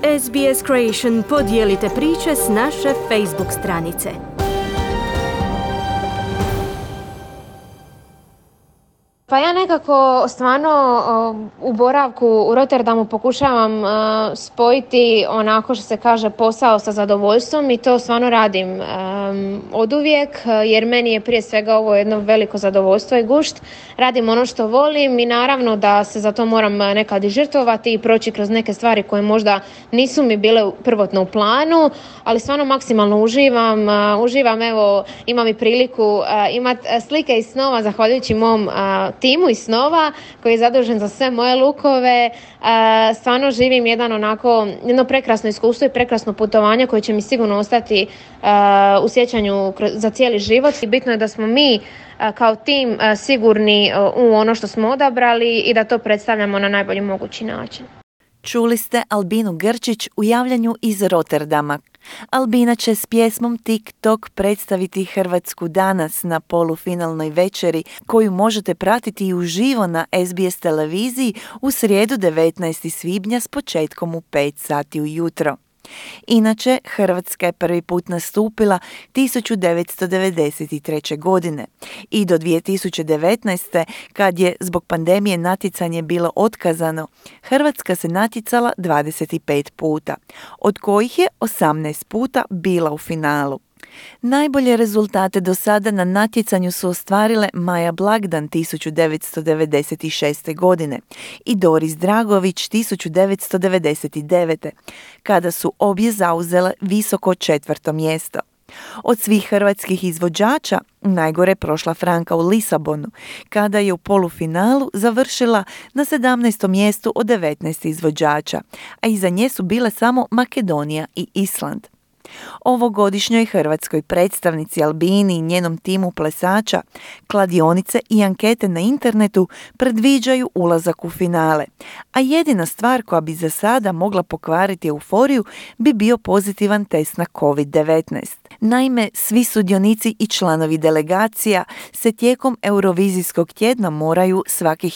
SBS Creation podijelite priče s naše Facebook stranice. Pa ja nekako stvarno u boravku u Rotterdamu pokušavam spojiti onako što se kaže posao sa zadovoljstvom i to stvarno radim oduvijek jer meni je prije svega ovo jedno veliko zadovoljstvo i gušt. Radim ono što volim i naravno da se za to moram nekad i žrtvovati i proći kroz neke stvari koje možda nisu mi bile prvotno u planu, ali stvarno maksimalno uživam, evo imam i priliku imati slike iz snova zahvaljujući mom timu iz snova koji je zadužen za sve moje lukove. Stvarno živim jedno prekrasno iskustvo i prekrasno putovanje koje će mi sigurno ostati u sjećanju za cijeli život. I bitno je da smo mi kao tim sigurni u ono što smo odabrali i da to predstavljamo na najbolji mogući način. Čuli ste Albinu Grčić u javljanju iz Rotterdama. Albina će s pjesmom TikTok predstaviti Hrvatsku danas na polufinalnoj večeri koju možete pratiti i uživo na SBS televiziji u srijedu 19. svibnja s početkom u 5 sati ujutro. Inače, Hrvatska je prvi put nastupila 1993. godine i do 2019. kad je zbog pandemije natjecanje bilo otkazano, Hrvatska se natjecala 25 puta, od kojih je 18 puta bila u finalu. Najbolje rezultate do sada na natjecanju su ostvarile Maja Blagdan 1996. godine i Doris Dragović 1999. kada su obje zauzele visoko 4. mjesto. Od svih hrvatskih izvođača najgore je prošla Franka u Lisabonu, kada je u polufinalu završila na 17. mjestu od 19 izvođača, a iza nje su bile samo Makedonija i Island. Ovogodišnjoj hrvatskoj predstavnici Albini i njenom timu plesača, kladionice i ankete na internetu predviđaju ulazak u finale, a jedina stvar koja bi za sada mogla pokvariti euforiju bi bio pozitivan test na COVID-19. Naime, svi sudionici i članovi delegacija se tijekom Eurovizijskog tjedna moraju svakih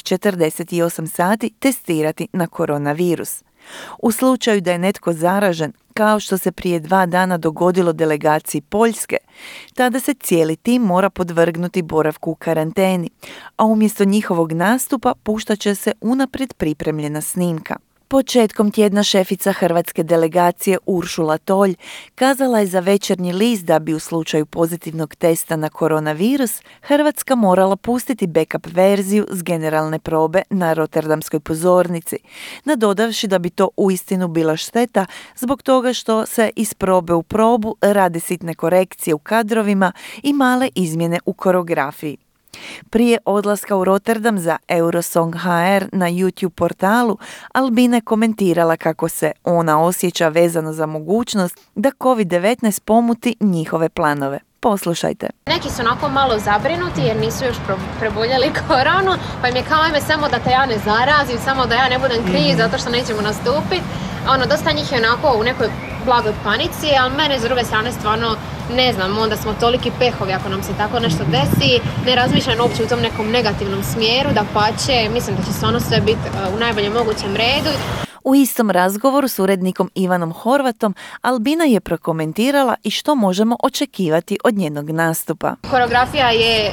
48 sati testirati na koronavirus. U slučaju da je netko zaražen, kao što se prije 2 dana dogodilo delegaciji Poljske, tada se cijeli tim mora podvrgnuti boravku u karanteni, a umjesto njihovog nastupa puštat će se unaprijed pripremljena snimka. Početkom tjedna šefica hrvatske delegacije Uršula Tolj kazala je za Večernji list da bi u slučaju pozitivnog testa na koronavirus Hrvatska morala pustiti backup verziju s generalne probe na rotterdamskoj pozornici, nadodavši da bi to uistinu bila šteta zbog toga što se iz probe u probu rade sitne korekcije u kadrovima i male izmjene u koreografiji. Prije odlaska u Rotterdam za Eurosong HR na YouTube portalu, Albina je komentirala kako se ona osjeća vezano za mogućnost da COVID-19 pomuti njihove planove. Poslušajte. Neki su onako malo zabrinuti jer nisu još preboljeli koronu, pa im je kao ajme samo da te ja ne zarazim, samo da ja ne budem kriv zato što nećemo nastupiti. Dosta njih je onako u nekoj blagoj panici, ali mene s druge strane stvarno ne znam, onda smo toliki pehovi ako nam se tako nešto desi, ne razmišljam uopće u tom nekom negativnom smjeru, dapače, mislim da će stvarno sve biti u najboljem mogućem redu. U istom razgovoru s urednikom Ivanom Horvatom, Albina je prokomentirala i što možemo očekivati od njenog nastupa. Koreografija je,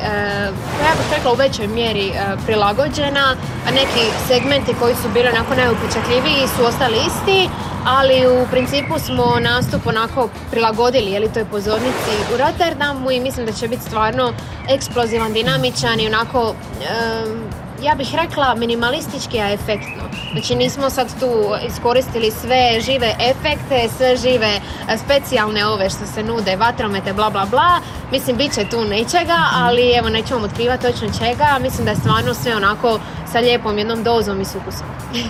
ja bih rekla, u većoj mjeri prilagođena. Neki segmenti koji su bili onako najupečatljiviji su ostali isti, ali u principu smo nastup onako prilagodili toj pozornici u Rotterdamu i mislim da će biti stvarno eksplozivan, dinamičan i onako ja bih rekla minimalistički, a efektno. Znači nismo sad tu iskoristili sve žive efekte, sve žive specijalne ove što se nude, vatromete, bla bla bla. Mislim, bit će tu nečega, ali evo nećemo otkrivati točno čega. Mislim da je stvarno sve onako sa lijepom jednom dozom i s ukusom.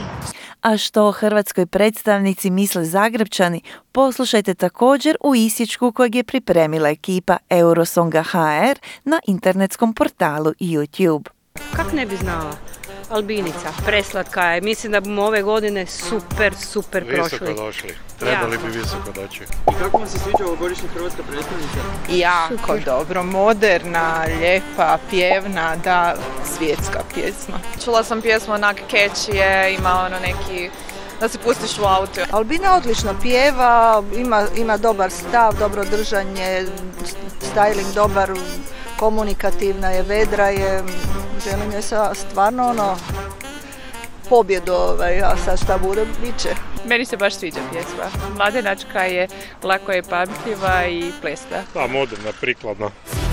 A što o hrvatskoj predstavnici misle Zagrepčani, poslušajte također u isječku kojeg je pripremila ekipa Eurosonga HR na internetskom portalu YouTube. Kak ne bi znala? Albinica, preslatka je. Mislim da bomo ove godine super prošli. Visoko došli. Trebali bi visoko doći. I kako vam se sviđa ovogodišnja hrvatska predstavnica? Jako dobro, moderna, lijepa, pjevna, da, svjetska pjesma. Čula sam pjesmu onak catchy je, ima neki da se pustiš u auto. Albina odlično pjeva, ima dobar stav, dobro držanje, styling dobar, komunikativna je, vedra je, želim joj stvarno pobjedu, a sad šta bude, bit će. Meni se baš sviđa pjesma. Mladenačka je, lako je pamtljiva i plesna. Da, moderna, prikladna.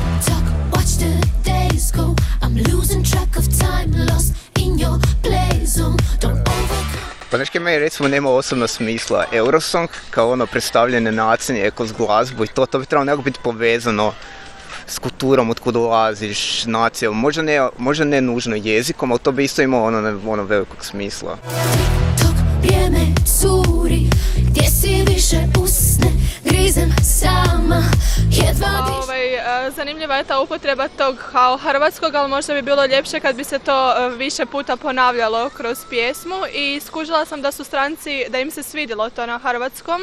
Pa nešto meni recimo nema osobno smisla. Eurosong kao ono predstavljene nacije kroz glazbu i to bi trebalo nekako biti povezano s kulturom od kud dolaziš, nacijom, možda ne nužno jezikom, ali to bi isto imalo ono velikog smisla. Dok vrijeme curi, gdje si više usne, grizem sama, jedva zanimljiva je ta upotreba tog kao hrvatskog, ali možda bi bilo ljepše kad bi se to više puta ponavljalo kroz pjesmu i skužila sam da su stranci, da im se svidjelo to na hrvatskom.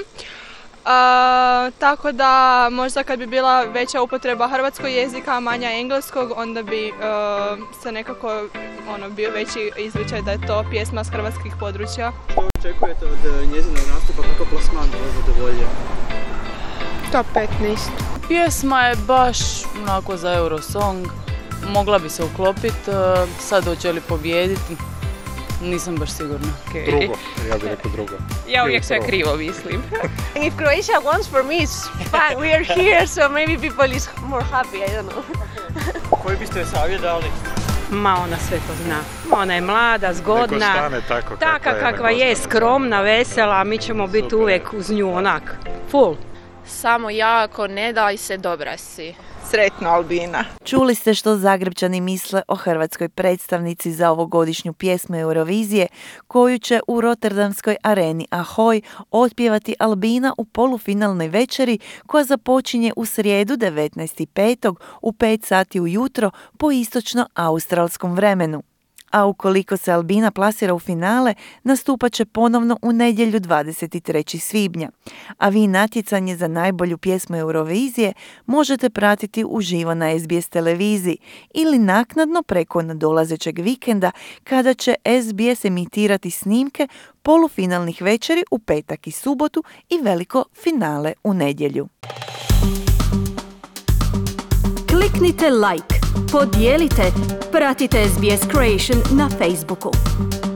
Tako da možda kad bi bila veća upotreba hrvatskog jezika, a manja engleskog, onda bi se nekako bio veći izričaj da je to pjesma s hrvatskih područja. Što očekujete od njezinog nastupa, kako plasman zadovoljio? Top 15. Pjesma je baš onako za Eurosong. Mogla bi se uklopiti, sad hoće li pobijediti, nisam baš sigurna. Okay. Drugo, ja bih rekao drugo. Ja uvijek sve krivo mislim. If Croatia wants for me, it's fine. We are here, so maybe people is more happy, I don't know. Koji biste joj savjet dali? Ma ona sve to zna. Ona je mlada, zgodna, taka kakva je, skromna, vesela, a mi ćemo biti uvijek uz nju onak, full. Samo jako, ne daj se, dobra si. Sretno Albina. Čuli ste što Zagrebčani misle o hrvatskoj predstavnici za ovogodišnju pjesmu Eurovizije, koju će u Rotterdamskoj areni Ahoy otpjevati Albina u polufinalnoj večeri koja započinje u srijedu 19.5. u 5 sati ujutro po istočno-australskom vremenu. A ukoliko se Albina plasira u finale, nastupat će ponovno u nedjelju 23. svibnja. A vi natjecanje za najbolju pjesmu Eurovizije možete pratiti uživo na SBS televiziji ili naknadno preko nadolazećeg vikenda kada će SBS emitirati snimke polufinalnih večeri u petak i subotu i veliko finale u nedjelju. Kliknite like, podijelite, pratite SBS Creation na Facebooku.